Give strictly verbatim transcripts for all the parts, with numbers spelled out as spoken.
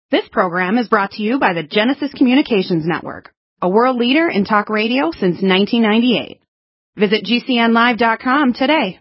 This program is brought to you by the Genesis Communications Network, a world leader in talk radio since nineteen ninety-eight. Visit G C N live dot com today.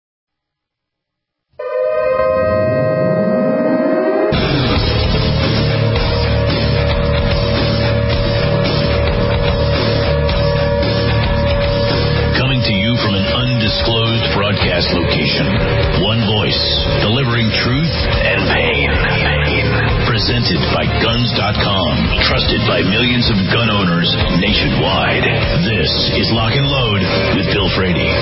Coming to you from an undisclosed broadcast location. One voice, delivering truth and pain. Presented by Guns dot com, trusted by millions of gun owners nationwide. This is Lock and Load with Bill Frady.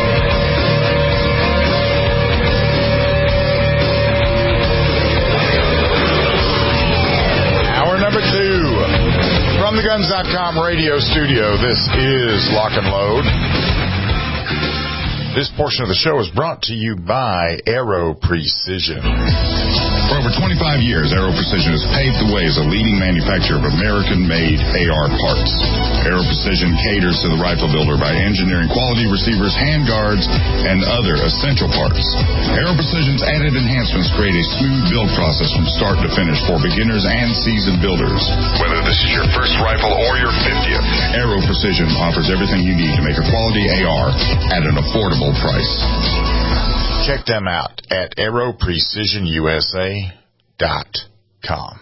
Hour number two from the Guns dot com radio studio. This is Lock and Load. This portion of the show is brought to you by Aero Precision. For over twenty-five years, Aero Precision has paved the way as a leading manufacturer of American-made A R parts. Aero Precision caters to the rifle builder by engineering quality receivers, handguards, and other essential parts. Aero Precision's added enhancements create a smooth build process from start to finish for beginners and seasoned builders. Whether this is your first rifle or your fiftieth, Aero Precision offers everything you need to make a quality A R at an affordable price. Check them out at aero precision u s a dot com.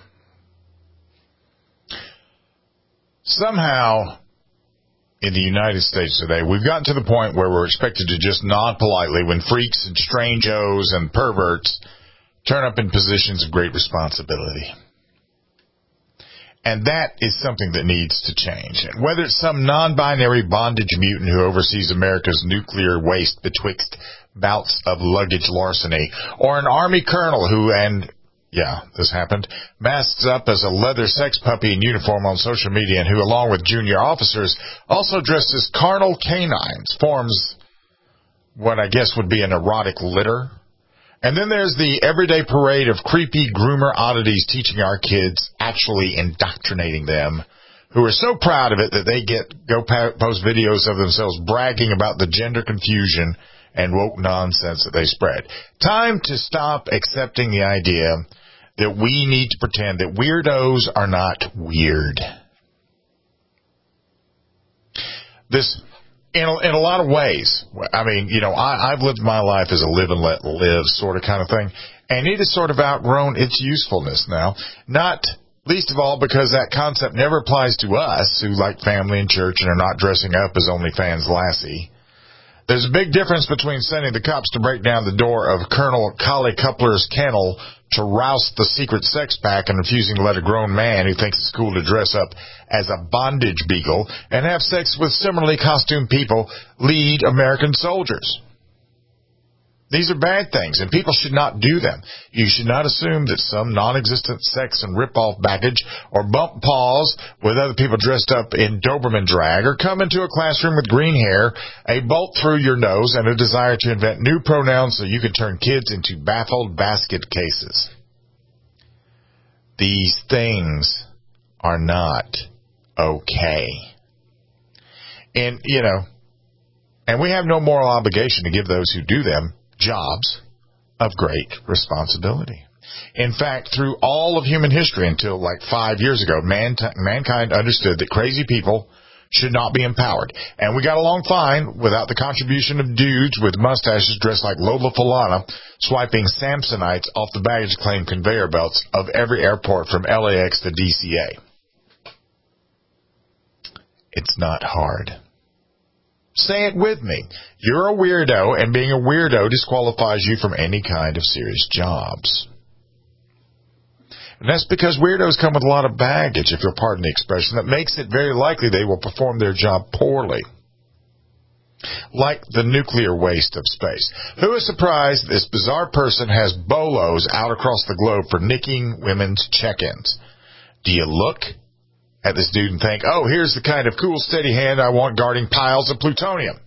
Somehow, in the United States today, we've gotten to the point where we're expected to just nod politely when freaks and strange-os and perverts turn up in positions of great responsibility. And that is something that needs to change. Whether it's some non-binary bondage mutant who oversees America's nuclear waste betwixt bouts of luggage larceny, or an army colonel who, and yeah, this happened, masks up as a leather sex puppy in uniform on social media and who, along with junior officers, also dressed as carnal canines, forms what I guess would be an erotic litter. And then there's the everyday parade of creepy groomer oddities teaching our kids, actually indoctrinating them, who are so proud of it that they get go post videos of themselves bragging about the gender confusion and woke nonsense that they spread. Time to stop accepting the idea that we need to pretend that weirdos are not weird. This, in a, in a lot of ways, I mean, you know, I, I've lived my life as a live and let live sort of kind of thing, and it has sort of outgrown its usefulness now. Not least of all because that concept never applies to us who like family and church and are not dressing up as OnlyFans Lassie. There's a big difference between sending the cops to break down the door of Colonel Collie Coupler's kennel to rouse the secret sex pack and refusing to let a grown man who thinks it's cool to dress up as a bondage beagle and have sex with similarly costumed people lead American soldiers. These are bad things, and people should not do them. You should not assume that some non-existent sex and rip-off baggage or bump paws with other people dressed up in Doberman drag or come into a classroom with green hair, a bolt through your nose, and a desire to invent new pronouns so you can turn kids into baffled basket cases. These things are not okay. And, you know, and we have no moral obligation to give those who do them jobs of great responsibility. In fact, through all of human history until like five years ago, man, mankind understood that crazy people should not be empowered. And we got along fine without the contribution of dudes with mustaches dressed like Lola Falana swiping Samsonites off the baggage claim conveyor belts of every airport from L A X to D C A. It's not hard. Say it with me. You're a weirdo, and being a weirdo disqualifies you from any kind of serious jobs. And that's because weirdos come with a lot of baggage, if you'll pardon the expression, that makes it very likely they will perform their job poorly. Like the nuclear waste of space. Who is surprised this bizarre person has bolos out across the globe for nicking women's check-ins? Do you look at this dude and think, oh, here's the kind of cool, steady hand I want guarding piles of plutonium?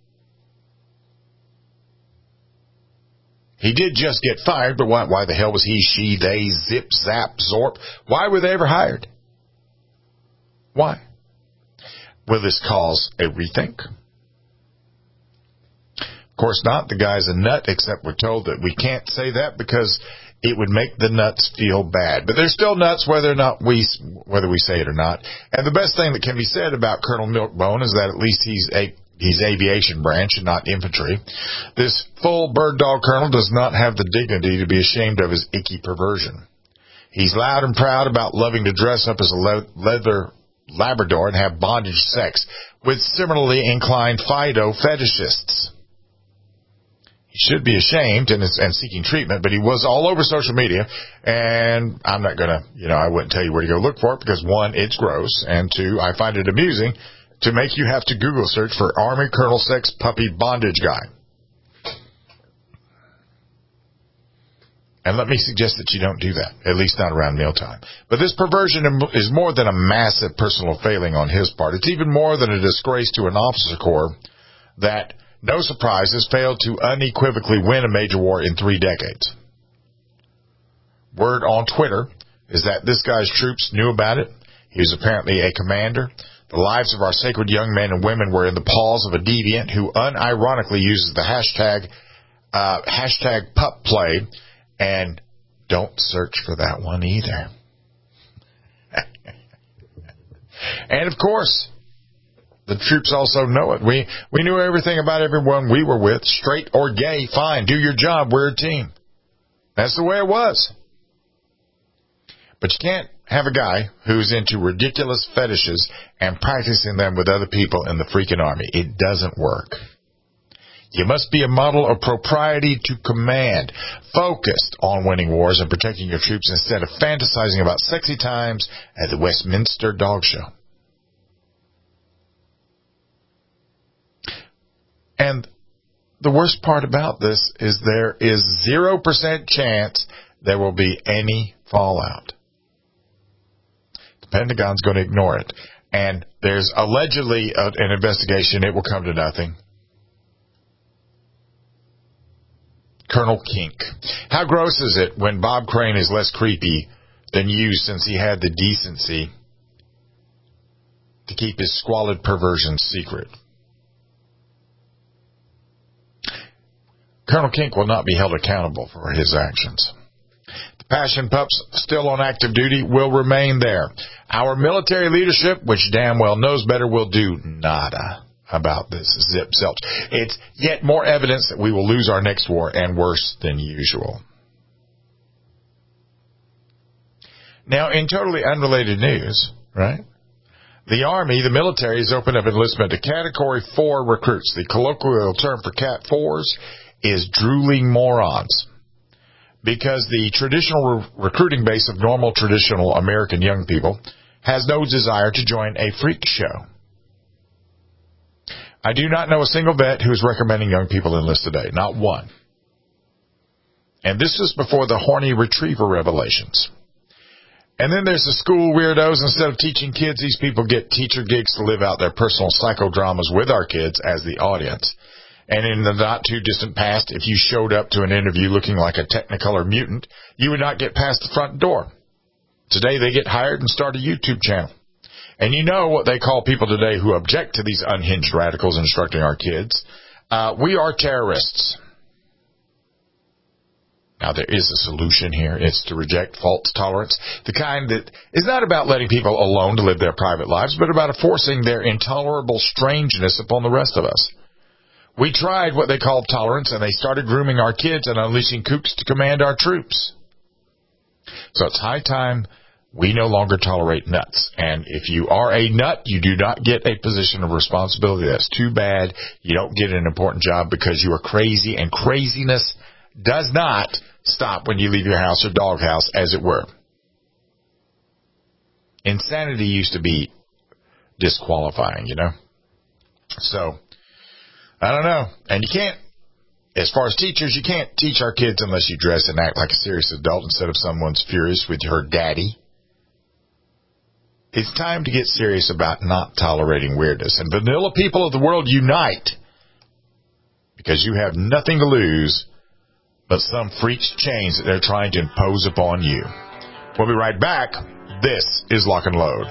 He did just get fired, but why, why the hell was he, she, they, zip, zap, zorp? Why were they ever hired? Why? Will this cause a rethink? Of course not. The guy's a nut, except we're told that we can't say that because it would make the nuts feel bad. But they're still nuts whether or not we, whether we say it or not. And the best thing that can be said about Colonel Milkbone is that at least he's a He's aviation branch and not infantry. This full bird dog colonel does not have the dignity to be ashamed of his icky perversion. He's loud and proud about loving to dress up as a le- leather Labrador and have bondage sex with similarly inclined Fido fetishists. He should be ashamed and, is, and seeking treatment, but he was all over social media, and I'm not going to, you know, I wouldn't tell you where to go look for it because, one, it's gross, and two, I find it amusing to make you have to Google search for Army Colonel Sex Puppy Bondage Guy. And let me suggest that you don't do that, at least not around mealtime. But this perversion is more than a massive personal failing on his part. It's even more than a disgrace to an officer corps that, no surprise, has failed to unequivocally win a major war in three decades. Word on Twitter is that this guy's troops knew about it. He was apparently a commander. The lives of our sacred young men and women were in the paws of a deviant who unironically uses the hashtag, uh, hashtag pup play, and don't search for that one either. And of course, the troops also know it. We, we knew everything about everyone we were with, straight or gay, fine, do your job, we're a team. That's the way it was. But you can't have a guy who's into ridiculous fetishes and practicing them with other people in the freaking army. It doesn't work. You must be a model of propriety to command, focused on winning wars and protecting your troops instead of fantasizing about sexy times at the Westminster Dog Show. And the worst part about this is there is zero percent chance there will be any fallout. The Pentagon's going to ignore it. And there's allegedly a, an investigation. It will come to nothing. Colonel Kink. How gross is it when Bob Crane is less creepy than you since he had the decency to keep his squalid perversion secret? Colonel Kink will not be held accountable for his actions. The passion pups still on active duty will remain there. Our military leadership, which damn well knows better, will do nada about this zip zilch. It's yet more evidence that we will lose our next war, and worse than usual. Now, in totally unrelated news, right? The Army, the military, has opened up enlistment to Category four recruits. The colloquial term for Cat fours is drooling morons. Because the traditional re- recruiting base of normal, traditional American young people has no desire to join a freak show. I do not know a single vet who is recommending young people enlist today. Not one. And this is before the horny retriever revelations. And then there's the school weirdos. Instead of teaching kids, these people get teacher gigs to live out their personal psychodramas with our kids as the audience. And in the not-too-distant past, if you showed up to an interview looking like a Technicolor mutant, you would not get past the front door. Today, they get hired and start a YouTube channel. And you know what they call people today who object to these unhinged radicals instructing our kids? Uh, we are terrorists. Now, there is a solution here. It's to reject false tolerance, the kind that is not about letting people alone to live their private lives, but about forcing their intolerable strangeness upon the rest of us. We tried what they called tolerance, and they started grooming our kids and unleashing kooks to command our troops. So it's high time we no longer tolerate nuts. And if you are a nut, you do not get a position of responsibility. That's too bad. You don't get an important job because you are crazy, and craziness does not stop when you leave your house or doghouse, as it were. Insanity used to be disqualifying, you know? So, I don't know. And you can't, as far as teachers, you can't teach our kids unless you dress and act like a serious adult instead of someone's furious with her daddy. It's time to get serious about not tolerating weirdness. And vanilla people of the world, unite. Because you have nothing to lose but some freak's chains that they're trying to impose upon you. We'll be right back. This is Lock and Load.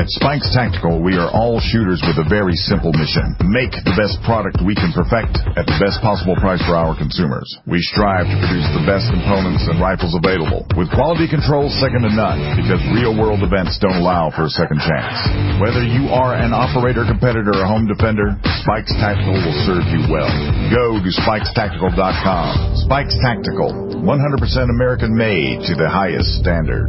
At Spikes Tactical, we are all shooters with a very simple mission. Make the best product we can perfect at the best possible price for our consumers. We strive to produce the best components and rifles available, with quality control second to none, because real-world events don't allow for a second chance. Whether you are an operator, competitor, or home defender, Spikes Tactical will serve you well. Go to spikes tactical dot com. Spikes Tactical, one hundred percent American-made to the highest standard.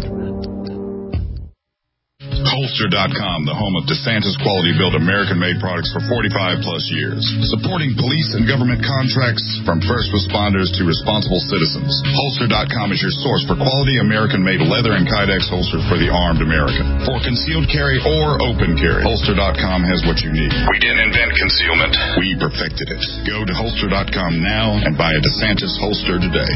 Holster dot com, the home of DeSantis quality-built American-made products for forty-five plus years. Supporting police and government contracts from first responders to responsible citizens. Holster dot com is your source for quality American-made leather and Kydex holsters for the armed American. For concealed carry or open carry, Holster dot com has what you need. We didn't invent concealment. We perfected it. Go to Holster dot com now and buy a DeSantis holster today.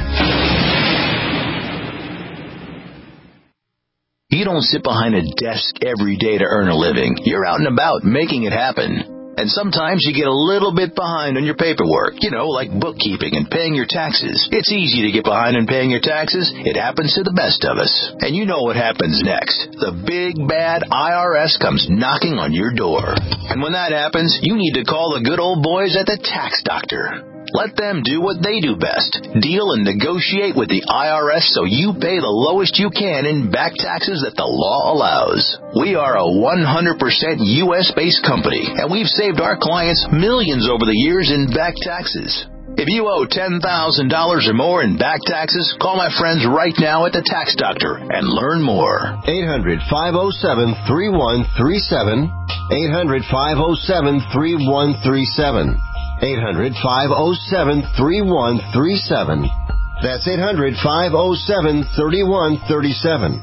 You don't sit behind a desk every day to earn a living. You're out and about making it happen. And sometimes you get a little bit behind on your paperwork, you know, like bookkeeping and paying your taxes. It's easy to get behind on paying your taxes. It happens to the best of us. And you know what happens next. The big, bad I R S comes knocking on your door. And when that happens, you need to call the good old boys at the Tax Doctor. Let them do what they do best. Deal and negotiate with the I R S so you pay the lowest you can in back taxes that the law allows. We are a one hundred percent U S-based company, and we've saved our clients millions over the years in back taxes. If you owe ten thousand dollars or more in back taxes, call my friends right now at the Tax Doctor and learn more. eight hundred, five oh seven, three one three seven. eight hundred, five oh seven, three one three seven. eight hundred, five oh seven, three one three seven. That's eight hundred, five oh seven, three one three seven.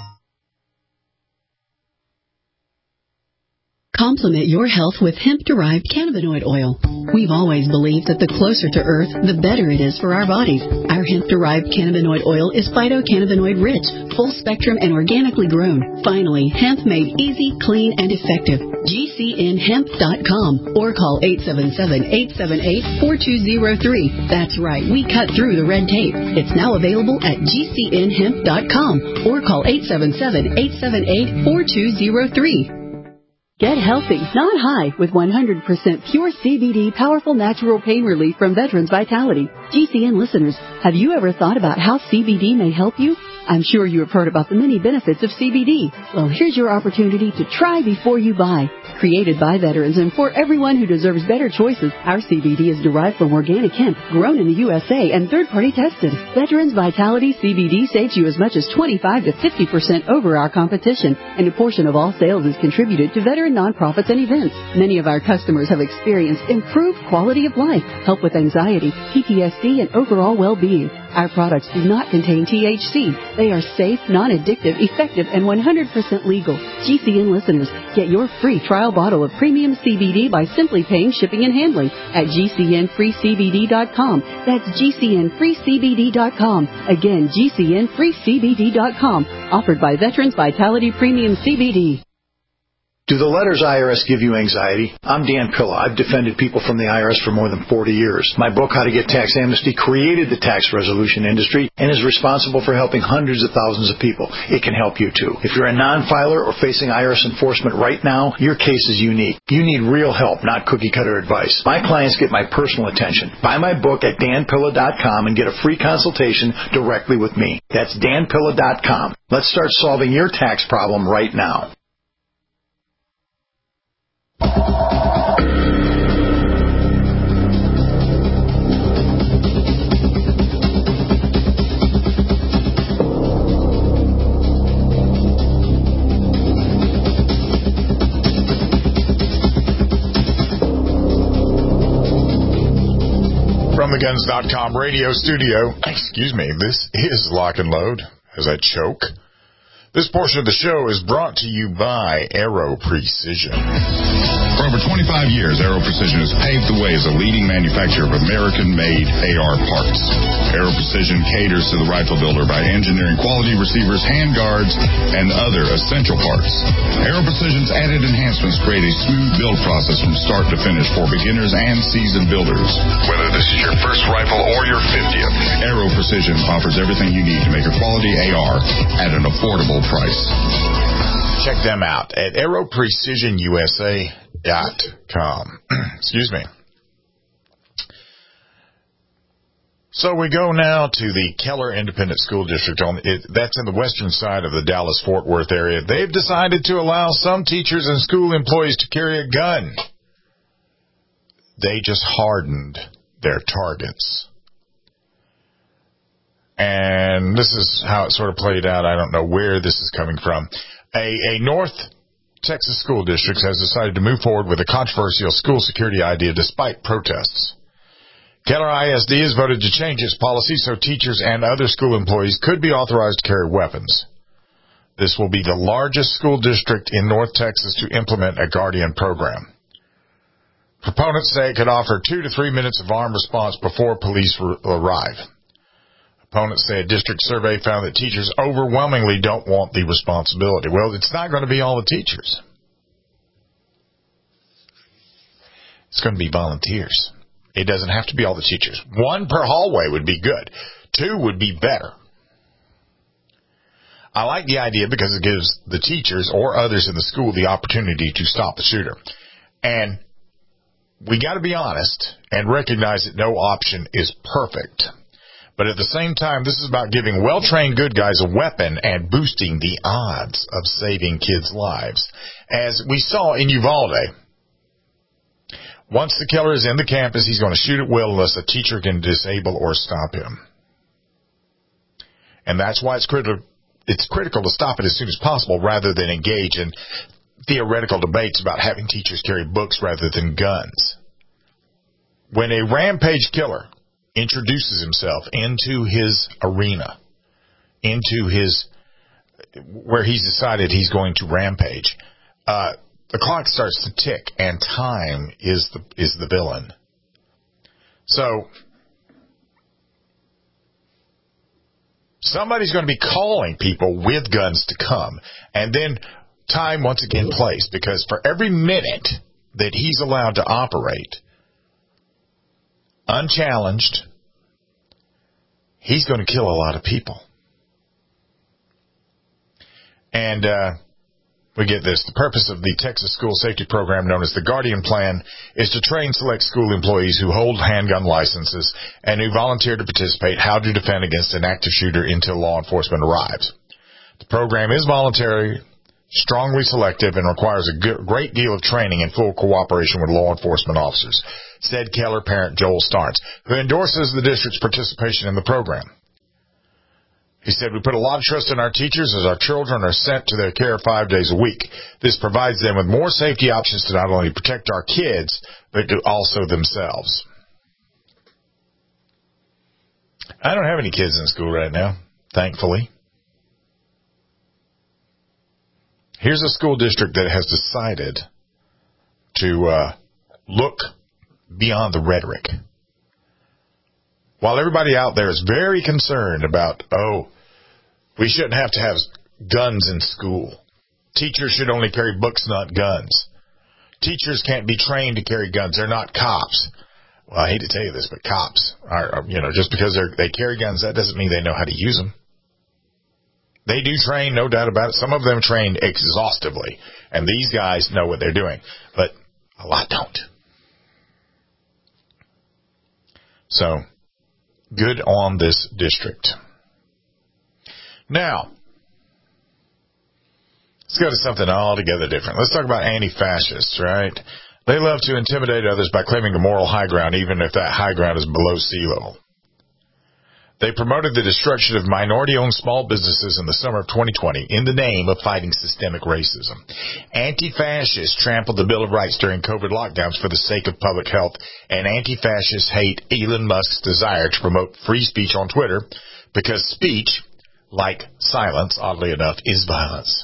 Complement your health with hemp-derived cannabinoid oil. We've always believed that the closer to Earth, the better it is for our bodies. Our hemp-derived cannabinoid oil is phytocannabinoid-rich, full-spectrum, and organically grown. Finally, hemp made easy, clean, and effective. G C N hemp dot com or call eight seven seven, eight seven eight, four two zero three. That's right, we cut through the red tape. It's now available at G C N hemp dot com or call eight seven seven, eight seven eight, four two zero three. Get healthy, not high, with one hundred percent pure C B D powerful natural pain relief from Veterans Vitality. G C N listeners, have you ever thought about how C B D may help you? I'm sure you have heard about the many benefits of C B D. Well, here's your opportunity to try before you buy. Created by veterans and for everyone who deserves better choices, our C B D is derived from organic hemp, grown in the U S A, and third-party tested. Veterans Vitality C B D saves you as much as twenty-five to fifty percent over our competition, and a portion of all sales is contributed to veteran nonprofits and events. Many of our customers have experienced improved quality of life, help with anxiety, P T S D, and overall well-being. Our products do not contain T H C. They are safe, non-addictive, effective, and one hundred percent legal. G C N listeners, get your free trial bottle of premium C B D by simply paying shipping and handling at G C N free C B D dot com. That's G C N free C B D dot com. Again, G C N free C B D dot com. Offered by Veterans Vitality Premium C B D. Do the letters I R S give you anxiety? I'm Dan Pilla. I've defended people from the I R S for more than forty years. My book, How to Get Tax Amnesty, created the tax resolution industry and is responsible for helping hundreds of thousands of people. It can help you, too. If you're a non-filer or facing I R S enforcement right now, your case is unique. You need real help, not cookie-cutter advice. My clients get my personal attention. Buy my book at Dan Pilla dot com and get a free consultation directly with me. That's Dan Pilla dot com. Let's start solving your tax problem right now. From the Guns dot com radio studio, excuse me, this is Lock and Load. As I choke. This portion of the show is brought to you by Aero Precision. For over twenty-five years, Aero Precision has paved the way as a leading manufacturer of American-made A R parts. Aero Precision caters to the rifle builder by engineering quality receivers, handguards, and other essential parts. Aero Precision's added enhancements create a smooth build process from start to finish for beginners and seasoned builders. Whether this is your first rifle or your fiftieth, Aero Precision offers everything you need to make a quality A R at an affordable price. Check them out at aero precision u s a dot com. Excuse me. So we go now to the Keller Independent School District. On it, that's in the western side of the Dallas-Fort Worth area. They've decided to allow some teachers and school employees to carry a gun. They just hardened their targets. And this is how it sort of played out. I don't know where this is coming from. A, a North Texas school district has decided to move forward with a controversial school security idea despite protests. Keller I S D has voted to change its policy so teachers and other school employees could be authorized to carry weapons. This will be the largest school district in North Texas to implement a Guardian program. Proponents say it could offer two to three minutes of armed response before police r- arrive. Opponents say a district survey found that teachers overwhelmingly don't want the responsibility. Well, it's not going to be all the teachers. It's going to be volunteers. It doesn't have to be all the teachers. One per hallway would be good. Two would be better. I like the idea because it gives the teachers or others in the school the opportunity to stop the shooter. And we got to be honest and recognize that no option is perfect. But at the same time, this is about giving well-trained good guys a weapon and boosting the odds of saving kids' lives. As we saw in Uvalde, once the killer is in the campus, he's going to shoot at will unless a teacher can disable or stop him. And that's why it's critical, it's critical to stop it as soon as possible rather than engage in theoretical debates about having teachers carry books rather than guns. When a rampage killer introduces himself into his arena, into his, where he's decided he's going to rampage, uh, the clock starts to tick, and time is the is the villain. So somebody's going to be calling people with guns to come, and then time once again plays, because for every minute that he's allowed to operate unchallenged, he's going to kill a lot of people. And uh we get this. The purpose of the Texas School Safety Program, known as the Guardian Plan, is to train select school employees who hold handgun licenses and who volunteer to participate how to defend against an active shooter until law enforcement arrives. The program is voluntary, strongly selective, and requires a g- great deal of training and full cooperation with law enforcement officers, said Keller parent Joel Starnes, who endorses the district's participation in the program. He said, we put a lot of trust in our teachers as our children are sent to their care five days a week. This provides them with more safety options to not only protect our kids, but to also themselves. I don't have any kids in school right now, thankfully. Here's a school district that has decided to uh, look beyond the rhetoric. While everybody out there is very concerned about, oh, we shouldn't have to have guns in school. Teachers should only carry books, not guns. Teachers can't be trained to carry guns. They're not cops. Well, I hate to tell you this, but cops are, you know, just because they're, they carry guns, that doesn't mean they know how to use them. They do train, no doubt about it. Some of them train exhaustively, and these guys know what they're doing, but a lot don't. So, good on this district. Now, let's go to something altogether different. Let's talk about anti-fascists, right? They love to intimidate others by claiming a moral high ground, even if that high ground is below sea level. They promoted the destruction of minority-owned small businesses in the summer of twenty twenty in the name of fighting systemic racism. Anti-fascists trampled the Bill of Rights during COVID lockdowns for the sake of public health, and anti-fascists hate Elon Musk's desire to promote free speech on Twitter because speech, like silence, oddly enough, is violence.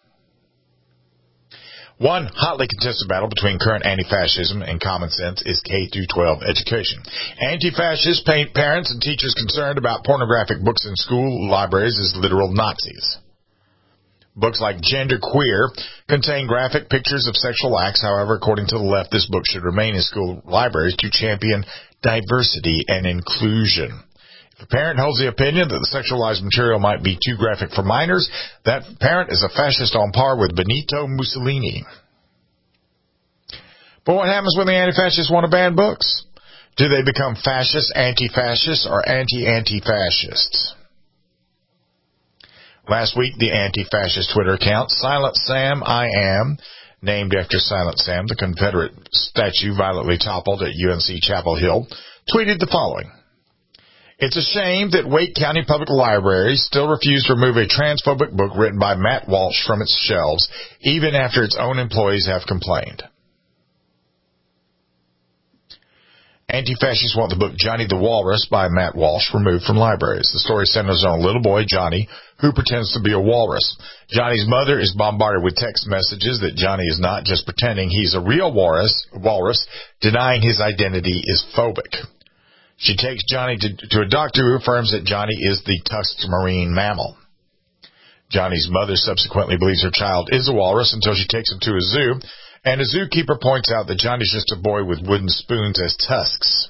One hotly contested battle between current anti-fascism and common sense is K through twelve education. Anti-fascists paint parents and teachers concerned about pornographic books in school libraries as literal Nazis. Books like Gender Queer contain graphic pictures of sexual acts. However, according to the left, this book should remain in school libraries to champion diversity and inclusion. If a parent holds the opinion that the sexualized material might be too graphic for minors, that parent is a fascist on par with Benito Mussolini. But what happens when the anti-fascists want to ban books? Do they become fascists, anti-fascists, or anti-anti-fascists? Last week, the anti-fascist Twitter account, Silent Sam I Am, named after Silent Sam, the Confederate statue violently toppled at U N C Chapel Hill, tweeted the following. It's a shame that Wake County Public Library still refused to remove a transphobic book written by Matt Walsh from its shelves, even after its own employees have complained. Anti-fascists want the book Johnny the Walrus by Matt Walsh removed from libraries. The story centers on a little boy, Johnny, who pretends to be a walrus. Johnny's mother is bombarded with text messages that Johnny is not just pretending he's a real walrus, walrus denying his identity is phobic. She takes Johnny to, to a doctor who affirms that Johnny is the tusked marine mammal. Johnny's mother subsequently believes her child is a walrus until she takes him to a zoo, and a zookeeper points out that Johnny's just a boy with wooden spoons as tusks.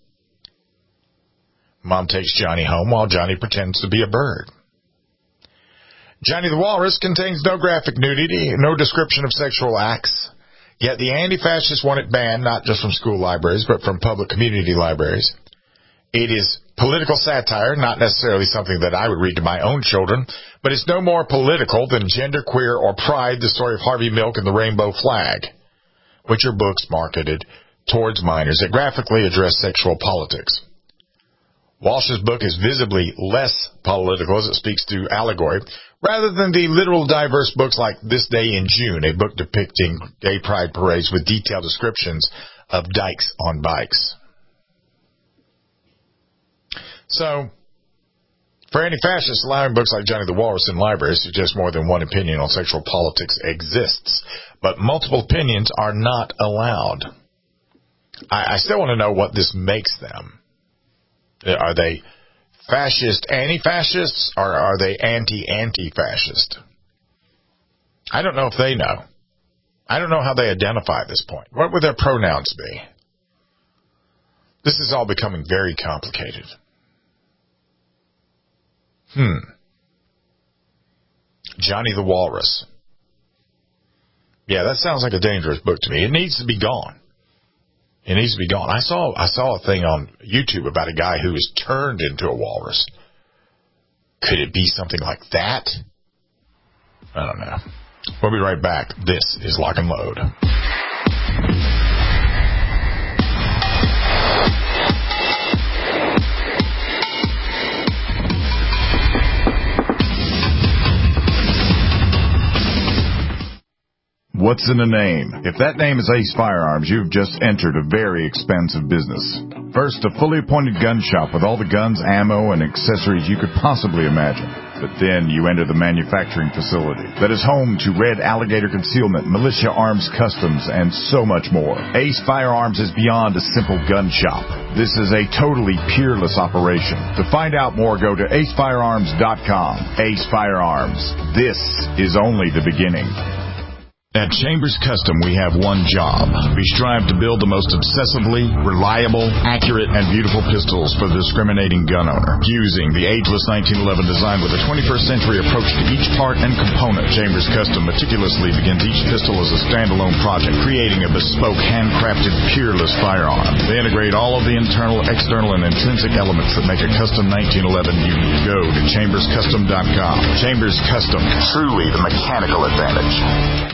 Mom takes Johnny home while Johnny pretends to be a bird. Johnny the Walrus contains no graphic nudity, no description of sexual acts, yet the anti-fascists want it banned not just from school libraries, but from public community libraries. It is political satire, not necessarily something that I would read to my own children, but it's no more political than Gender, Queer, or Pride, the story of Harvey Milk and the Rainbow Flag, which are books marketed towards minors that graphically address sexual politics. Walsh's book is visibly less political as it speaks to allegory, rather than the literal diverse books like This Day in June, a book depicting gay pride parades with detailed descriptions of dykes on bikes. So, for anti-fascists, allowing books like Johnny the Walrus in libraries suggests more than one opinion on sexual politics exists, but multiple opinions are not allowed. I, I still want to know what this makes them. Are they fascist anti-fascists, or are they anti-anti-fascist? I don't know if they know. I don't know how they identify at this point. What would their pronouns be? This is all becoming very complicated. Hmm. Johnny the Walrus. Yeah, that sounds like a dangerous book to me. It needs to be gone. It needs to be gone. I saw I saw a thing on YouTube about a guy who was turned into a walrus. Could it be something like that? I don't know. We'll be right back. This is Lock and Load. What's in a name? If that name is Ace Firearms, you've just entered a very expensive business. First, a fully appointed gun shop with all the guns, ammo, and accessories you could possibly imagine. But then you enter the manufacturing facility that is home to Red Alligator Concealment, Militia Arms Customs, and so much more. Ace Firearms is beyond a simple gun shop. This is a totally peerless operation. To find out more, go to ace firearms dot com. Ace Firearms. This is only the beginning. At Chambers Custom, we have one job. We strive to build the most obsessively reliable, accurate, and beautiful pistols for the discriminating gun owner. Using the ageless nineteen eleven design with a twenty-first century approach to each part and component, Chambers Custom meticulously begins each pistol as a standalone project, creating a bespoke, handcrafted, peerless firearm. They integrate all of the internal, external, and intrinsic elements that make a custom nineteen eleven unique. Go to chambers custom dot com. Chambers Custom, truly the mechanical advantage.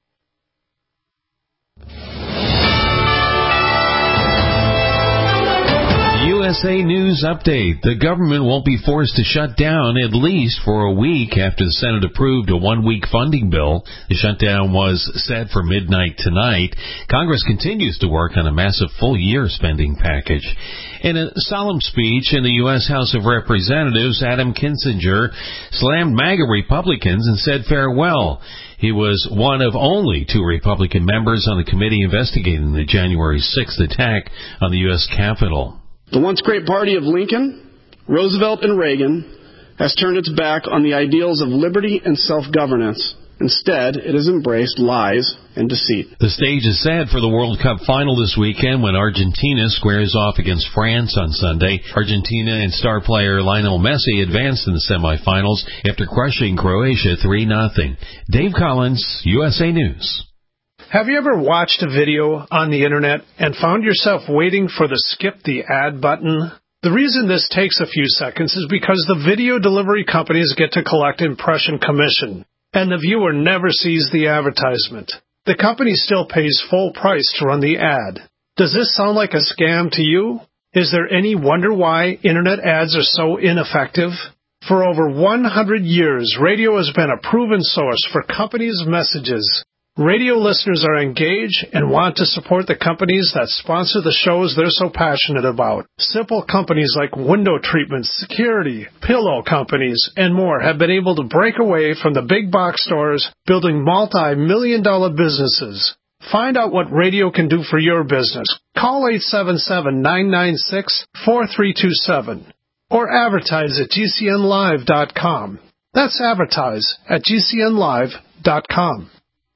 U S A News Update. The government won't be forced to shut down at least for a week after the Senate approved a one-week funding bill. The shutdown was set for midnight tonight. Congress continues to work on a massive full-year spending package. In a solemn speech in the U S House of Representatives, Adam Kinzinger slammed MAGA Republicans and said farewell. He was one of only two Republican members on the committee investigating the January sixth attack on the U S Capitol. The once great party of Lincoln, Roosevelt, and Reagan has turned its back on the ideals of liberty and self-governance. Instead, it has embraced lies and deceit. The stage is set for the World Cup final this weekend when Argentina squares off against France on Sunday. Argentina and star player Lionel Messi advanced in the semifinals after crushing Croatia three nothing. Dave Collins, U S A News. Have you ever watched a video on the internet and found yourself waiting for the skip the ad button? The reason this takes a few seconds is because the video delivery companies get to collect impression commission, and the viewer never sees the advertisement. The company still pays full price to run the ad. Does this sound like a scam to you? Is there any wonder why internet ads are so ineffective? For over one hundred years, radio has been a proven source for companies' messages. Radio listeners are engaged and want to support the companies that sponsor the shows they're so passionate about. Simple companies like window treatments, security, pillow companies, and more have been able to break away from the big box stores, building multi-million dollar businesses. Find out what radio can do for your business. Call eight seven seven, nine nine six, four three two seven or advertise at G C N live dot com. That's advertise at G C N live dot com.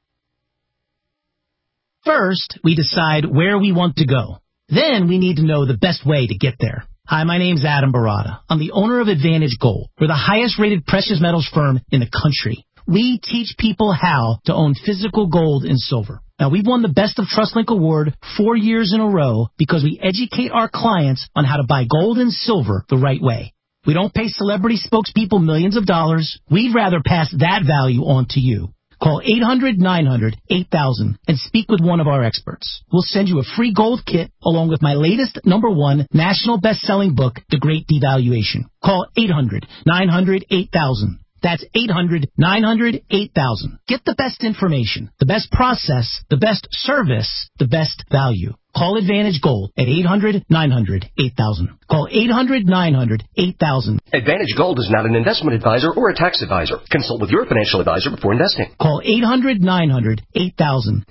First, we decide where we want to go. Then we need to know the best way to get there. Hi, my name's Adam Barada. I'm the owner of Advantage Gold. We're the highest rated precious metals firm in the country. We teach people how to own physical gold and silver. Now, we've won the Best of TrustLink Award four years in a row because we educate our clients on how to buy gold and silver the right way. We don't pay celebrity spokespeople millions of dollars. We'd rather pass that value on to you. Call eight hundred, nine hundred, eight thousand and speak with one of our experts. We'll send you a free gold kit along with my latest number one national best-selling book, The Great Devaluation. Call eight hundred, nine hundred, eight thousand. That's eight hundred, nine hundred, eight thousand. Get the best information, the best process, the best service, the best value. Call Advantage Gold at eight hundred, nine hundred, eight thousand. Call eight hundred, nine hundred, eight thousand. Advantage Gold is not an investment advisor or a tax advisor. Consult with your financial advisor before investing. Call eight hundred, nine hundred, eight thousand.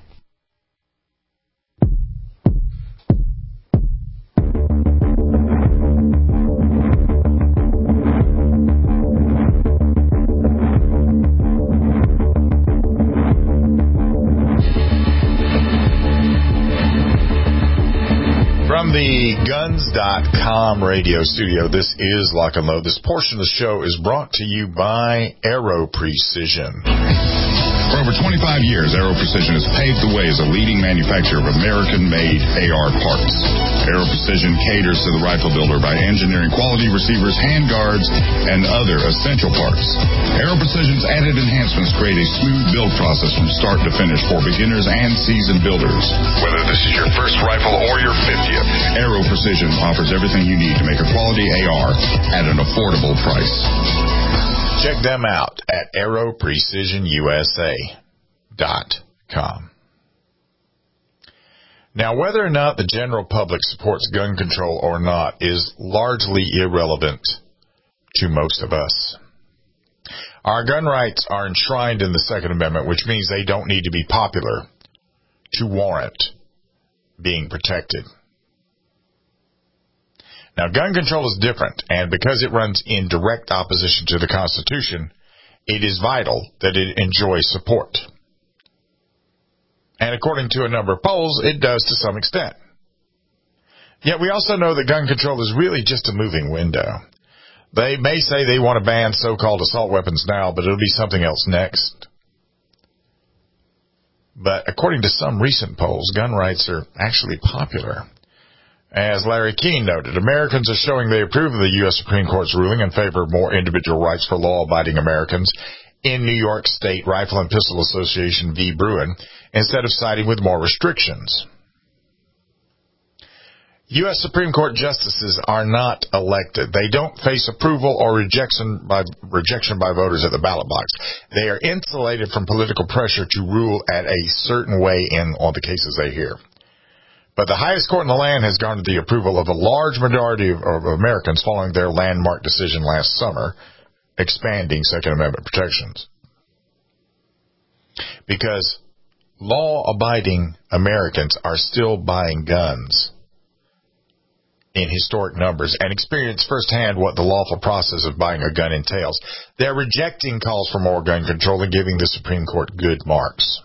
From the guns dot com radio studio, this is Lock and Load. This portion of the show is brought to you by Aero Precision. For over twenty-five years, Aero Precision has paved the way as a leading manufacturer of American-made A R parts. Aero Precision caters to the rifle builder by engineering quality receivers, handguards, and other essential parts. Aero Precision's added enhancements create a smooth build process from start to finish for beginners and seasoned builders. Whether this is your first rifle or your fiftieth, Aero Precision offers everything you need to make a quality A R at an affordable price. Check them out at aero precision U S A dot com. Now, whether or not the general public supports gun control or not is largely irrelevant to most of us. Our gun rights are enshrined in the Second Amendment, which means they don't need to be popular to warrant being protected. Now, gun control is different, and because it runs in direct opposition to the Constitution, it is vital that it enjoys support. And according to a number of polls, it does to some extent. Yet we also know that gun control is really just a moving window. They may say they want to ban so-called assault weapons now, but it'll be something else next. But according to some recent polls, gun rights are actually popular. As Larry King noted, Americans are showing they approve of the U S Supreme Court's ruling in favor of more individual rights for law-abiding Americans in New York State Rifle and Pistol Association v. Bruin, instead of siding with more restrictions. U S Supreme Court justices are not elected. They don't face approval or rejection by, rejection by voters at the ballot box. They are insulated from political pressure to rule at a certain way in all the cases they hear. But the highest court in the land has garnered the approval of a large majority of, of Americans following their landmark decision last summer, expanding Second Amendment protections. Because law-abiding Americans are still buying guns in historic numbers and experience firsthand what the lawful process of buying a gun entails. They're rejecting calls for more gun control and giving the Supreme Court good marks.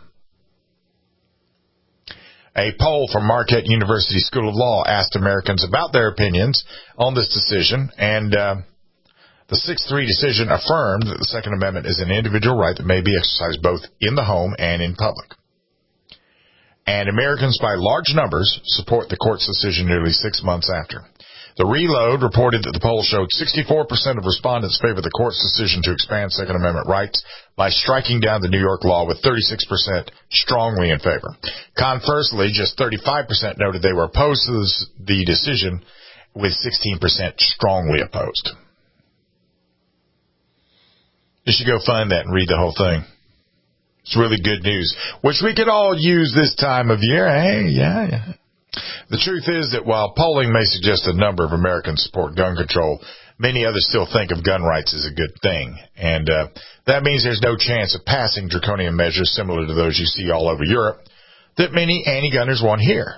A poll from Marquette University School of Law asked Americans about their opinions on this decision, and uh, the six three decision affirmed that the Second Amendment is an individual right that may be exercised both in the home and in public. And Americans by large numbers support the court's decision nearly six months after. The Reload reported that the poll showed sixty-four percent of respondents favor the court's decision to expand Second Amendment rights by striking down the New York law, with thirty-six percent strongly in favor. Conversely, just thirty-five percent noted they were opposed to the decision, with sixteen percent strongly opposed. You should go find that and read the whole thing. It's really good news, which we could all use this time of year. Hey, yeah, yeah. The truth is that while polling may suggest a number of Americans support gun control, many others still think of gun rights as a good thing. And uh, that means there's no chance of passing draconian measures similar to those you see all over Europe that many anti-gunners want here.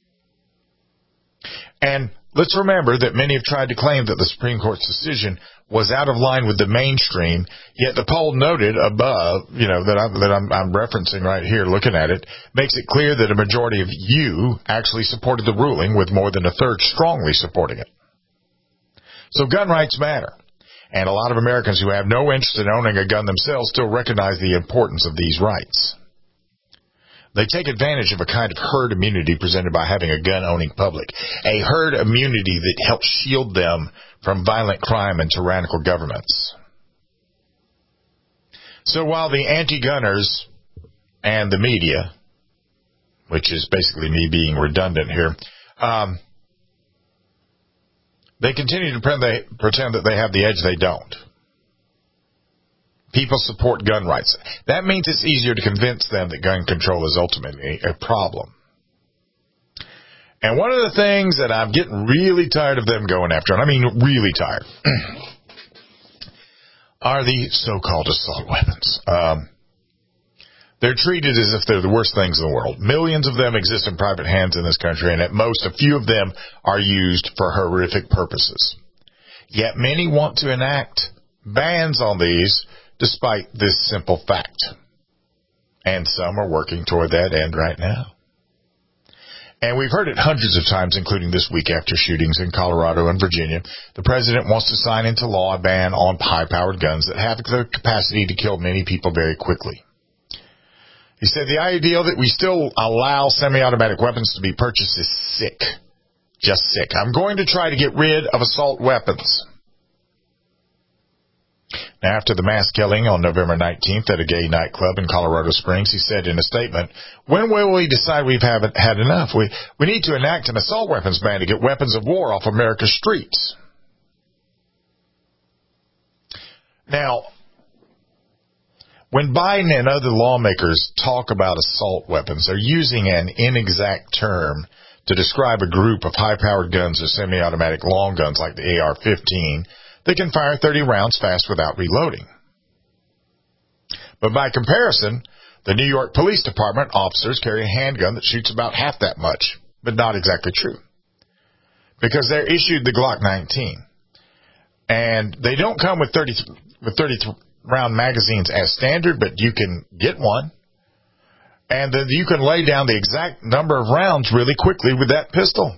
And let's remember that many have tried to claim that the Supreme Court's decision was out of line with the mainstream, yet the poll noted above, you know, that I'm, that I'm, I'm referencing right here, looking at it, makes it clear that a majority of you actually supported the ruling, with more than a third strongly supporting it. So gun rights matter. And a lot of Americans who have no interest in owning a gun themselves still recognize the importance of these rights. They take advantage of a kind of herd immunity presented by having a gun-owning public, a herd immunity that helps shield them from violent crime and tyrannical governments. So while the anti-gunners and the media, which is basically me being redundant here, um, they continue to pretend that they have the edge, they don't. People support gun rights. That means it's easier to convince them that gun control is ultimately a problem. And one of the things that I'm getting really tired of them going after, and I mean really tired, are the so-called assault weapons. Um, they're treated as if they're the worst things in the world. Millions of them exist in private hands in this country, and at most a few of them are used for horrific purposes. Yet many want to enact bans on these despite this simple fact. And some are working toward that end right now. And we've heard it hundreds of times, including this week after shootings in Colorado and Virginia. The president wants to sign into law a ban on high-powered guns that have the capacity to kill many people very quickly. He said the idea that we still allow semi-automatic weapons to be purchased is sick. Just sick. I'm going to try to get rid of assault weapons. Now, after the mass killing on November nineteenth at a gay nightclub in Colorado Springs, he said in a statement, "When will we decide we've haven't had enough? We, we need to enact an assault weapons ban to get weapons of war off America's streets." Now, when Biden and other lawmakers talk about assault weapons, they're using an inexact term to describe a group of high-powered guns or semi-automatic long guns like the A R fifteen that can fire thirty rounds fast without reloading. But by comparison, the New York Police Department officers carry a handgun that shoots about half that much, but not exactly true, because they're issued the Glock nineteen. And they don't come with thirty with thirty round magazines as standard, but you can get one. And then you can lay down the exact number of rounds really quickly with that pistol.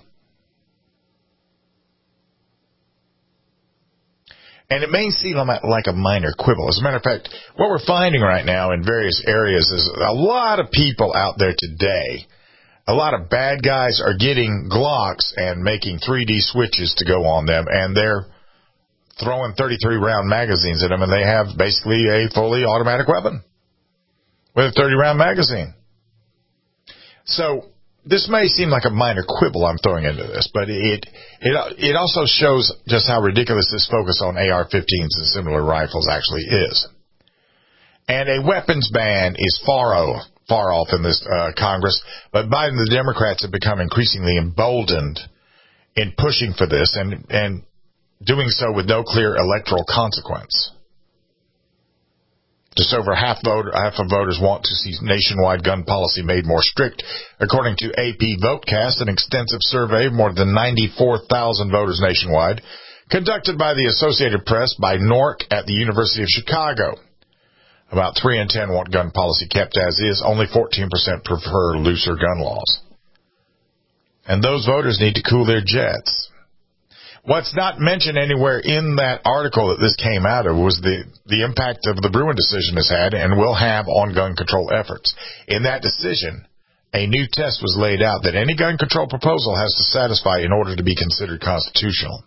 And it may seem like a minor quibble. As a matter of fact, what we're finding right now in various areas is a lot of people out there today, a lot of bad guys are getting Glocks and making three D switches to go on them, and they're throwing thirty-three round magazines at them, and they have basically a fully automatic weapon with a thirty round magazine. So this may seem like a minor quibble I'm throwing into this, but it it it also shows just how ridiculous this focus on A R fifteens and similar rifles actually is. And a weapons ban is far off, far off in this uh, Congress, but Biden and the Democrats have become increasingly emboldened in pushing for this and, and doing so with no clear electoral consequence. Just over half, vote, half of voters want to see nationwide gun policy made more strict. According to A P Votecast, an extensive survey of more than ninety-four thousand voters nationwide, conducted by the Associated Press by N O R C at the University of Chicago. About three in ten want gun policy kept as is. Only fourteen percent prefer looser gun laws. And those voters need to cool their jets. What's not mentioned anywhere in that article that this came out of was the, the impact of the Bruen decision has had and will have on gun control efforts. In that decision, a new test was laid out that any gun control proposal has to satisfy in order to be considered constitutional.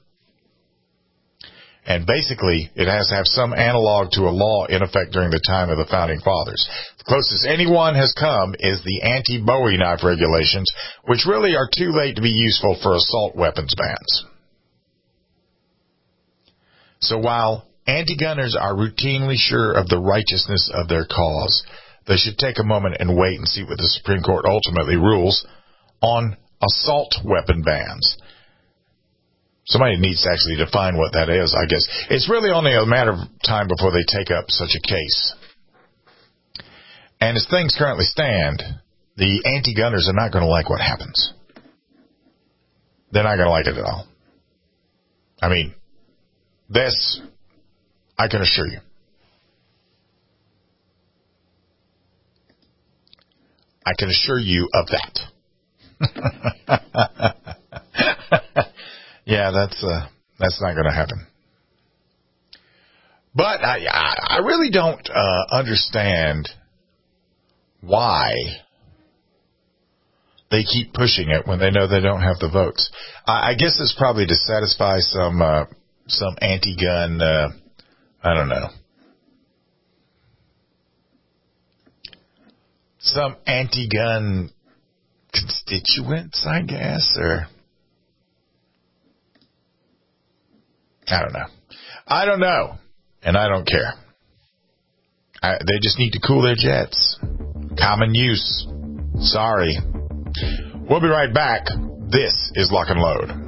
And basically, it has to have some analog to a law in effect during the time of the Founding Fathers. The closest anyone has come is the anti-Bowie knife regulations, which really are too late to be useful for assault weapons bans. So while anti-gunners are routinely sure of the righteousness of their cause, they should take a moment and wait and see what the Supreme Court ultimately rules on assault weapon bans. Somebody needs to actually define what that is, I guess. It's really only a matter of time before they take up such a case. And as things currently stand, the anti-gunners are not going to like what happens. They're not going to like it at all. I mean, this, I can assure you. I can assure you of that. Yeah, that's uh, that's not going to happen. But I, I really don't uh, understand why they keep pushing it when they know they don't have the votes. I, I guess it's probably to satisfy some uh, some anti-gun, uh, I don't know, some anti-gun constituents, I guess, or I don't know. I don't know, and I don't care. I, they just need to cool their jets. Common use. Sorry. We'll be right back. This is Lock and Load.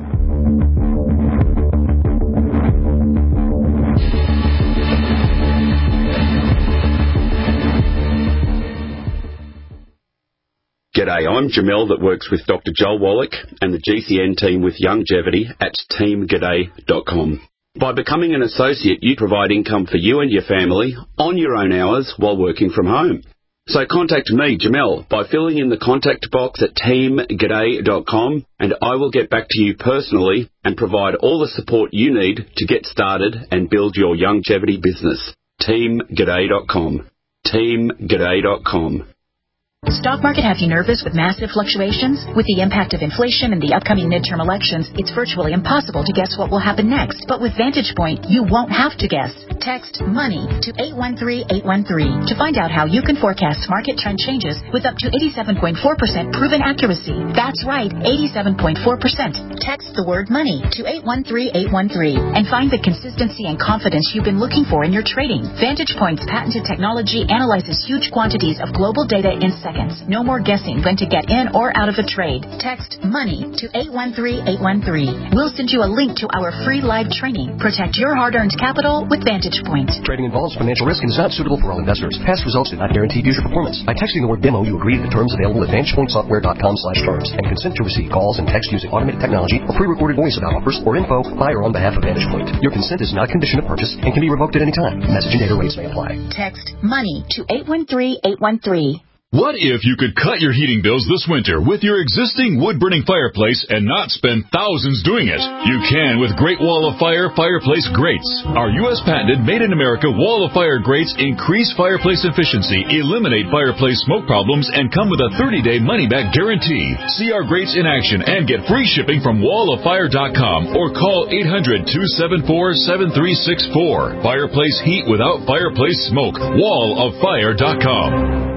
G'day, I'm Jamel that works with Doctor Joel Wallach and the G C N team with Longevity at team g'day dot com. By becoming an associate, you provide income for you and your family on your own hours while working from home. So contact me, Jamel, by filling in the contact box at team g'day dot com, and I will get back to you personally and provide all the support you need to get started and build your longevity business. team g'day dot com. team g'day dot com. Stock market have you nervous with massive fluctuations? With the impact of inflation and the upcoming midterm elections, it's virtually impossible to guess what will happen next. But with Vantage Point, you won't have to guess. Text MONEY to eight one three eight one three to find out how you can forecast market trend changes with up to eighty-seven point four percent proven accuracy. That's right, eighty-seven point four percent. Text the word MONEY to eight one three eight one three and find the consistency and confidence you've been looking for in your trading. Vantage Point's patented technology analyzes huge quantities of global data in seconds. No more guessing when to get in or out of a trade. Text MONEY to eight one three eight one three. We'll send you a link to our free live training. Protect your hard-earned capital with Vantage Point. Trading involves financial risk and is not suitable for all investors. Past results do not guarantee future performance. By texting the word demo, you agree to the terms available at vantage point software dot com slash terms and consent to receive calls and text using automated technology or pre-recorded voice about offers or info by or on behalf of Vantage Point. Your consent is not a condition of purchase and can be revoked at any time. Message and data rates may apply. Text MONEY to eight one three eight one three. What if you could cut your heating bills this winter with your existing wood-burning fireplace and not spend thousands doing it? You can with Great Wall of Fire fireplace grates. Our U S patented made-in-America Wall of Fire grates increase fireplace efficiency, eliminate fireplace smoke problems, and come with a thirty-day money-back guarantee. See our grates in action and get free shipping from wall of fire dot com or call eight hundred two seven four seven three six four. Fireplace heat without fireplace smoke. wall of fire dot com.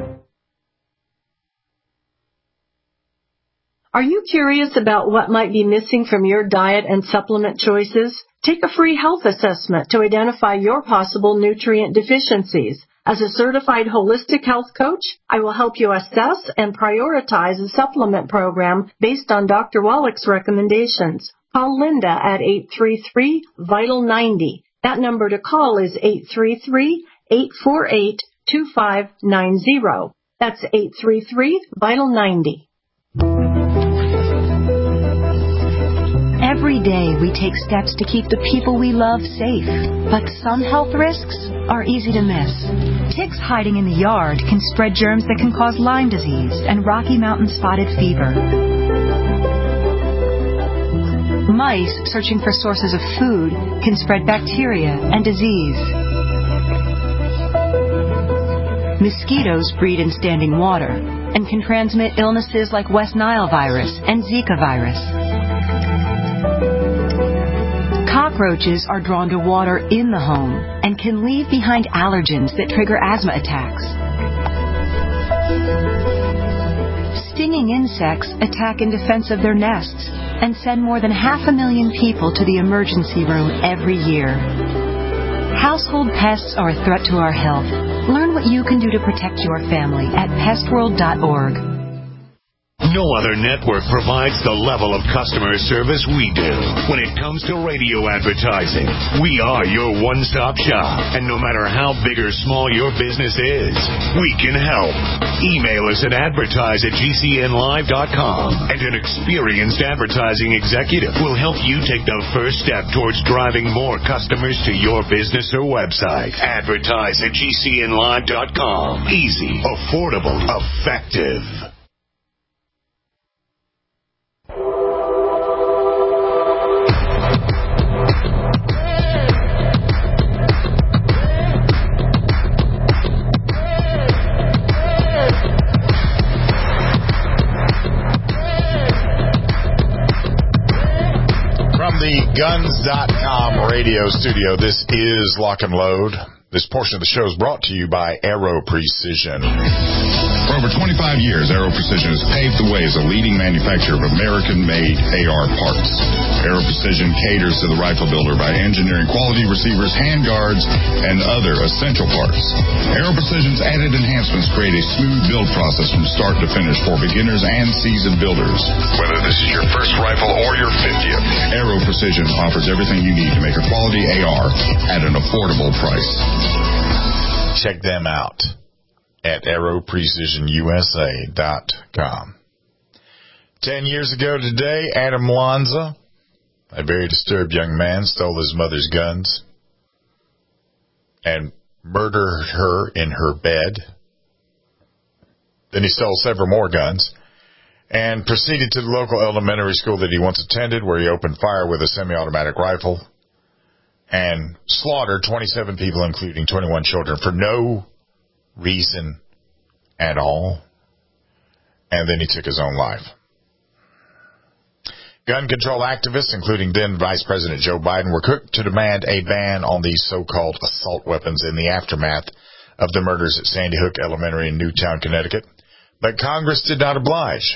Are you curious about what might be missing from your diet and supplement choices? Take a free health assessment to identify your possible nutrient deficiencies. As a certified holistic health coach, I will help you assess and prioritize a supplement program based on Doctor Wallach's recommendations. Call Linda at eight three three, VITAL ninety. That number to call is eight three three, eight four eight, two five nine zero. That's eight three three, VITAL ninety. Every day we take steps to keep the people we love safe, but some health risks are easy to miss. Ticks hiding in the yard can spread germs that can cause Lyme disease and Rocky Mountain spotted fever. Mice searching for sources of food can spread bacteria and disease. Mosquitoes breed in standing water and can transmit illnesses like West Nile virus and Zika virus. Cockroaches are drawn to water in the home and can leave behind allergens that trigger asthma attacks. Stinging insects attack in defense of their nests and send more than half a million people to the emergency room every year. Household pests are a threat to our health. Learn what you can do to protect your family at pest world dot org. No other network provides the level of customer service we do. When it comes to radio advertising, we are your one-stop shop. And no matter how big or small your business is, we can help. Email us at advertise at G C N live dot com, and an experienced advertising executive will help you take the first step towards driving more customers to your business or website. Advertise at G C N live dot com. Easy, affordable, effective. The Guns dot com radio studio. This is Lock and Load. This portion of the show is brought to you by Aero Precision. For over twenty-five years, Aero Precision has paved the way as a leading manufacturer of American-made A R parts. Aero Precision caters to the rifle builder by engineering quality receivers, handguards, and other essential parts. Aero Precision's added enhancements create a smooth build process from start to finish for beginners and seasoned builders. Whether this is your first rifle or your fiftieth, Aero Precision offers everything you need to make a quality A R at an affordable price. Check them out at aero precision U S A dot com. Ten years ago today, Adam Lanza, a very disturbed young man, stole his mother's guns and murdered her in her bed. Then he stole several more guns and proceeded to the local elementary school that he once attended, where he opened fire with a semi-automatic rifle and slaughtered twenty-seven people, including twenty-one children, for no reason at all. And then he took his own life. Gun control activists, including then Vice President Joe Biden, were quick to demand a ban on these so-called assault weapons in the aftermath of the murders at Sandy Hook Elementary in Newtown, Connecticut. But Congress did not oblige.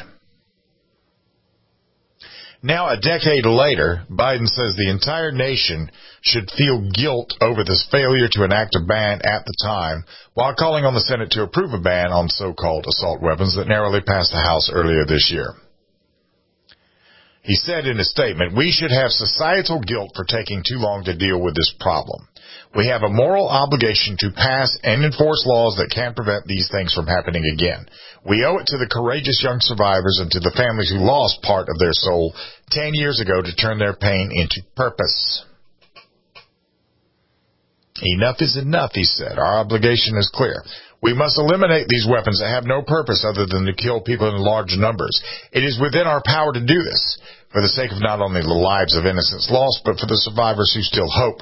Now, a decade later, Biden says the entire nation should feel guilt over this failure to enact a ban at the time, while calling on the Senate to approve a ban on so-called assault weapons that narrowly passed the House earlier this year. He said in a statement, "We should have societal guilt for taking too long to deal with this problem. We have a moral obligation to pass and enforce laws that can prevent these things from happening again. We owe it to the courageous young survivors and to the families who lost part of their soul ten years ago to turn their pain into purpose." Enough is enough, he said. Our obligation is clear. We must eliminate these weapons that have no purpose other than to kill people in large numbers. It is within our power to do this, for the sake of not only the lives of innocents lost, but for the survivors who still hope.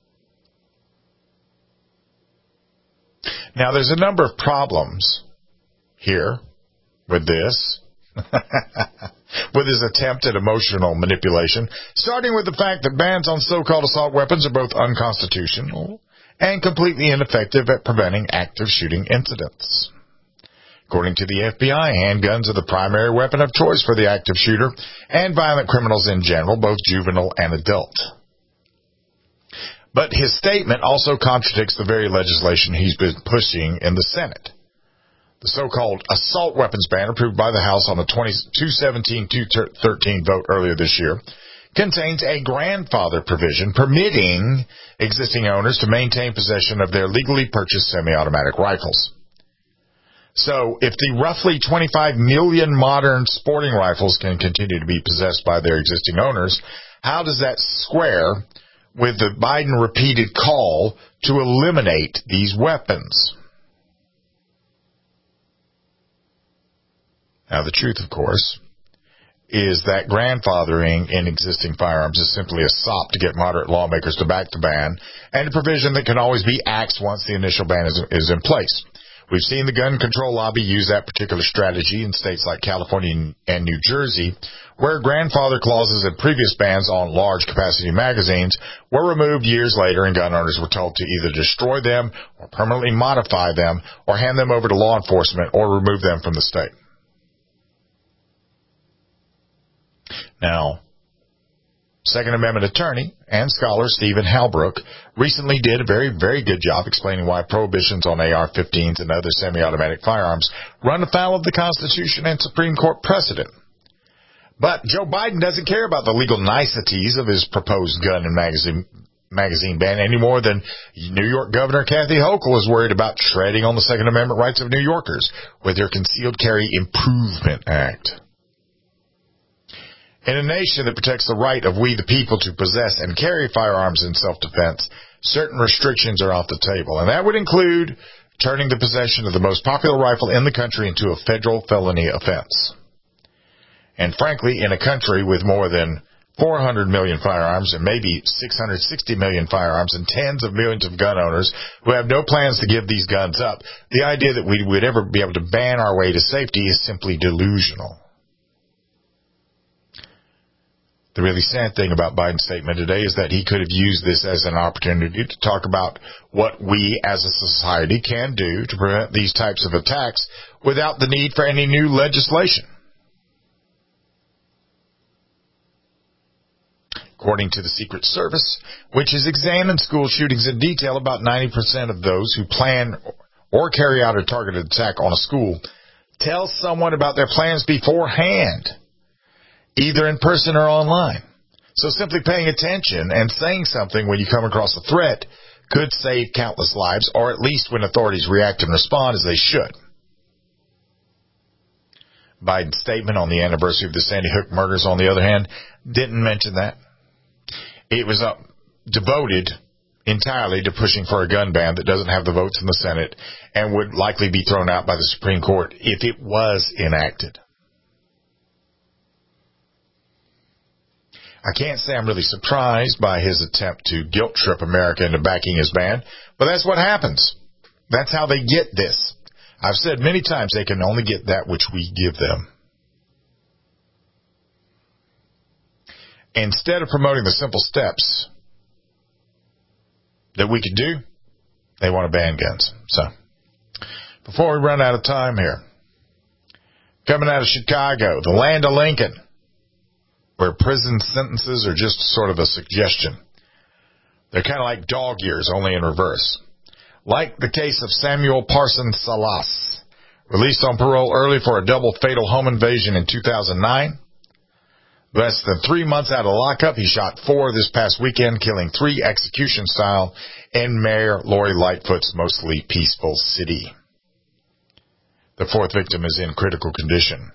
Now, there's a number of problems here with this, with his attempt at emotional manipulation, starting with the fact that bans on so-called assault weapons are both unconstitutional and completely ineffective at preventing active shooting incidents. According to the F B I, handguns are the primary weapon of choice for the active shooter and violent criminals in general, both juvenile and adult. But his statement also contradicts the very legislation he's been pushing in the Senate. The so-called assault weapons ban approved by the House on a two seventeen two thirteen vote earlier this year contains a grandfather provision permitting existing owners to maintain possession of their legally purchased semi-automatic rifles. So if the roughly twenty-five million modern sporting rifles can continue to be possessed by their existing owners, how does that square with the Biden repeated call to eliminate these weapons? Now, the truth, of course, is that grandfathering in existing firearms is simply a sop to get moderate lawmakers to back the ban, and a provision that can always be axed once the initial ban is, is in place. We've seen the gun control lobby use that particular strategy in states like California and New Jersey, where grandfather clauses and previous bans on large capacity magazines were removed years later, and gun owners were told to either destroy them or permanently modify them or hand them over to law enforcement or remove them from the state. Now, Second Amendment attorney and scholar Stephen Halbrook recently did a very, very good job explaining why prohibitions on A R fifteens and other semi-automatic firearms run afoul of the Constitution and Supreme Court precedent. But Joe Biden doesn't care about the legal niceties of his proposed gun and magazine magazine ban any more than New York Governor Kathy Hochul is worried about treading on the Second Amendment rights of New Yorkers with their Concealed Carry Improvement Act. In a nation that protects the right of we the people to possess and carry firearms in self-defense, certain restrictions are off the table, and that would include turning the possession of the most popular rifle in the country into a federal felony offense. And frankly, in a country with more than four hundred million firearms and maybe six hundred sixty million firearms and tens of millions of gun owners who have no plans to give these guns up, the idea that we would ever be able to ban our way to safety is simply delusional. The really sad thing about Biden's statement today is that he could have used this as an opportunity to talk about what we as a society can do to prevent these types of attacks without the need for any new legislation. According to the Secret Service, which has examined school shootings in detail, about ninety percent of those who plan or carry out a targeted attack on a school tell someone about their plans beforehand, either in person or online. So simply paying attention and saying something when you come across a threat could save countless lives, or at least when authorities react and respond as they should. Biden's statement on the anniversary of the Sandy Hook murders, on the other hand, didn't mention that. It was uh, devoted entirely to pushing for a gun ban that doesn't have the votes in the Senate and would likely be thrown out by the Supreme Court if it was enacted. I can't say I'm really surprised by his attempt to guilt trip America into backing his ban, but that's what happens. That's how they get this. I've said many times they can only get that which we give them. Instead of promoting the simple steps that we can do, they want to ban guns. So, before we run out of time here, coming out of Chicago, the land of Lincoln, where prison sentences are just sort of a suggestion. They're kind of like dog years, only in reverse. Like the case of Samuel Parsons Salas, released on parole early for a double fatal home invasion in two thousand nine. Less than three months out of lockup, he shot four this past weekend, killing three execution style in Mayor Lori Lightfoot's mostly peaceful city. The fourth victim is in critical condition.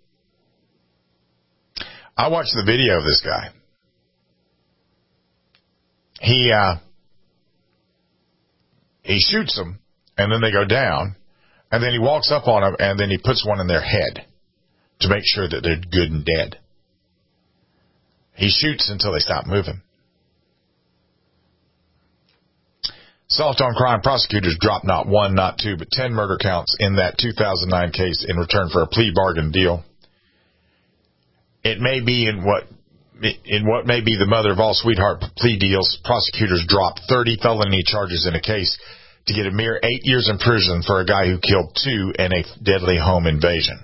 I watched the video of this guy. He, uh, he shoots them, and then they go down, and then he walks up on them, and then he puts one in their head to make sure that they're good and dead. He shoots until they stop moving. Soft on crime prosecutors dropped not one, not two, but ten murder counts in that two thousand nine case in return for a plea bargain deal. It may be in what in what may be the mother of all sweetheart plea deals, prosecutors dropped thirty felony charges in a case to get a mere eight years in prison for a guy who killed two in a deadly home invasion.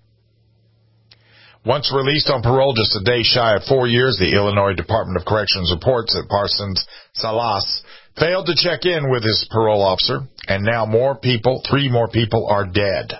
Once released on parole just a day shy of four years, the Illinois Department of Corrections reports that Parsons Salas failed to check in with his parole officer, and now more people, three more people, are dead.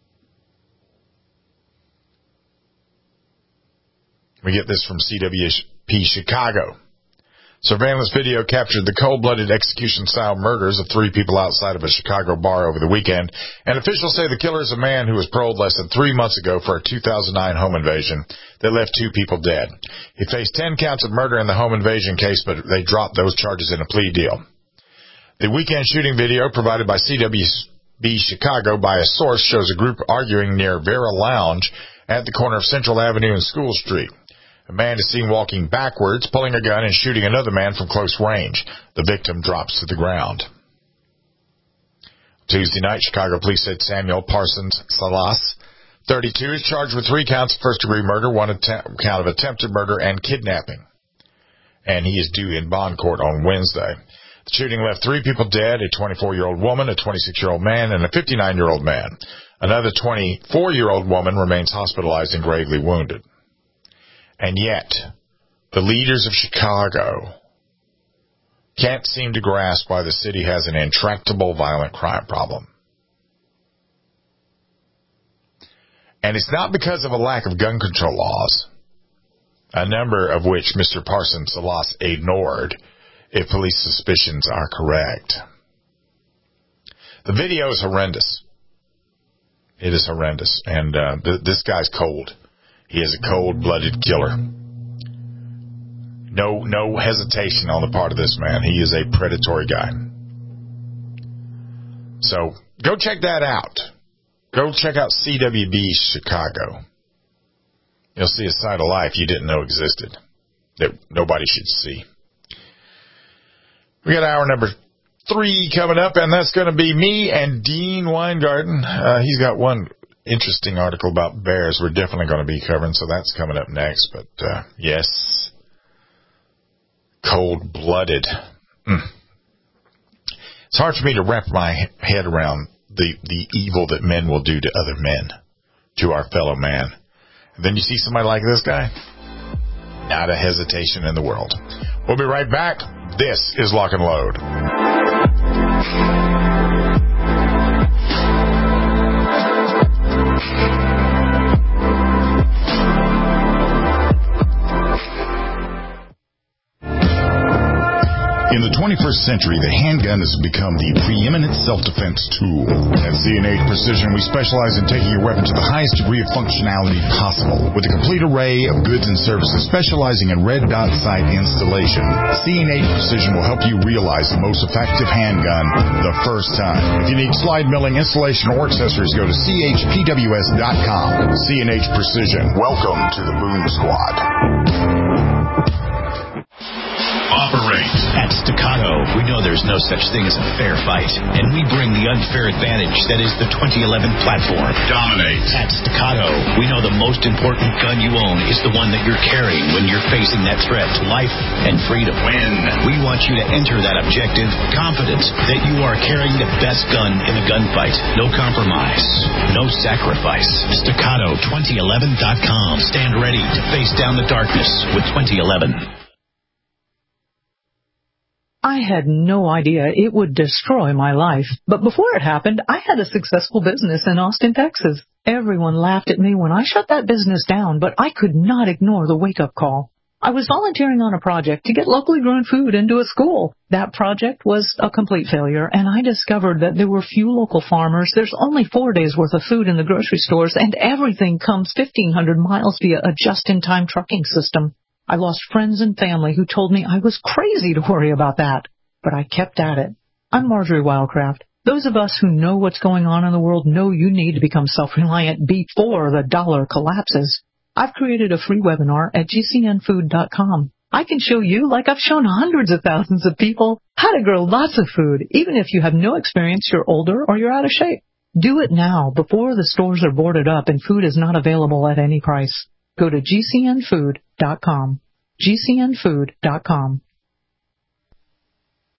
We get this from C W P. Chicago. Surveillance video captured the cold-blooded execution-style murders of three people outside of a Chicago bar over the weekend, and officials say the killer is a man who was paroled less than three months ago for a two thousand nine home invasion that left two people dead. He faced ten counts of murder in the home invasion case, but they dropped those charges in a plea deal. The weekend shooting video provided by C W B Chicago by a source shows a group arguing near Vera Lounge at the corner of Central Avenue and School Street. A man is seen walking backwards, pulling a gun and shooting another man from close range. The victim drops to the ground. Tuesday night, Chicago police said Samuel Parsons Salas, thirty-two, is charged with three counts of first-degree murder, one attempt, count of attempted murder, and kidnapping. And he is due in bond court on Wednesday. The shooting left three people dead, a twenty-four-year-old woman, a twenty-six-year-old man, and a fifty-nine-year-old man. Another twenty-four-year-old woman remains hospitalized and gravely wounded. And yet, the leaders of Chicago can't seem to grasp why the city has an intractable violent crime problem. And it's not because of a lack of gun control laws, a number of which Mister Parsons Salas ignored if police suspicions are correct. The video is horrendous. It is horrendous. And uh, th- this guy's cold. He is a cold-blooded killer. No, no hesitation on the part of this man. He is a predatory guy. So, go check that out. Go check out C W B Chicago. You'll see a side of life you didn't know existed, that nobody should see. We got hour number three coming up, and that's going to be me and Dean Weingarten. Uh, he's got one interesting article about bears we're definitely going to be covering, so that's coming up next. But, uh, yes, cold-blooded. Mm. It's hard for me to wrap my head around the, the evil that men will do to other men, to our fellow man. And then you see somebody like this guy, not a hesitation in the world. We'll be right back. This is Lock and Load. In the twenty-first century, the handgun has become the preeminent self-defense tool. At C and H Precision, we specialize in taking your weapon to the highest degree of functionality possible. With a complete array of goods and services specializing in red dot sight installation, C and H Precision will help you realize the most effective handgun the first time. If you need slide milling, installation, or accessories, go to C H P W S dot com. C and H Precision. Welcome to the Boom Squad. Operate. At Staccato, we know there's no such thing as a fair fight, and we bring the unfair advantage that is the twenty eleven platform. Dominate. At Staccato, we know the most important gun you own is the one that you're carrying when you're facing that threat to life and freedom. Win. We want you to enter that objective confident that you are carrying the best gun in the gunfight. No compromise. No sacrifice. Staccato twenty eleven dot com. Stand ready to face down the darkness with twenty eleven. I had no idea it would destroy my life. But before it happened, I had a successful business in Austin, Texas. Everyone laughed at me when I shut that business down, but I could not ignore the wake-up call. I was volunteering on a project to get locally grown food into a school. That project was a complete failure, and I discovered that there were few local farmers. There's only four days' worth of food in the grocery stores, and everything comes fifteen hundred miles via a just-in-time trucking system. I lost friends and family who told me I was crazy to worry about that, but I kept at it. I'm Marjorie Wildcraft. Those of us who know what's going on in the world know you need to become self-reliant before the dollar collapses. I've created a free webinar at G C N food dot com. I can show you, like I've shown hundreds of thousands of people, how to grow lots of food, even if you have no experience, you're older, or you're out of shape. Do it now, before the stores are boarded up and food is not available at any price. Go to G C N food dot com. G C N food dot com.